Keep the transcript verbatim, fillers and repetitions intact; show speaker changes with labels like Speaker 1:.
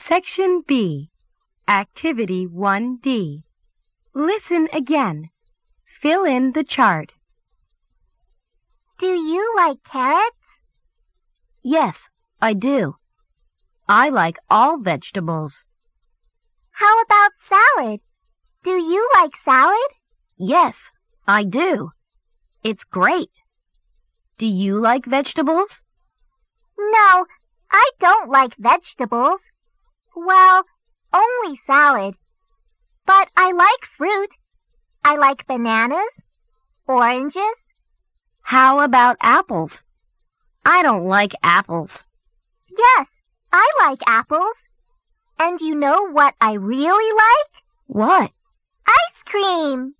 Speaker 1: Section B, Activity one D. Listen again. Fill in the chart.
Speaker 2: Do you like carrots?
Speaker 1: Yes, I do. I like all vegetables.
Speaker 2: How about salad? Do you like salad?
Speaker 1: Yes, I do. It's great. Do you like vegetables?
Speaker 2: No, I don't like vegetables. Well, only salad. But I like fruit. I like bananas, oranges.
Speaker 1: How about apples? I don't like apples.
Speaker 2: Yes, I like apples. And you know what I really like?
Speaker 1: What?
Speaker 2: Ice cream!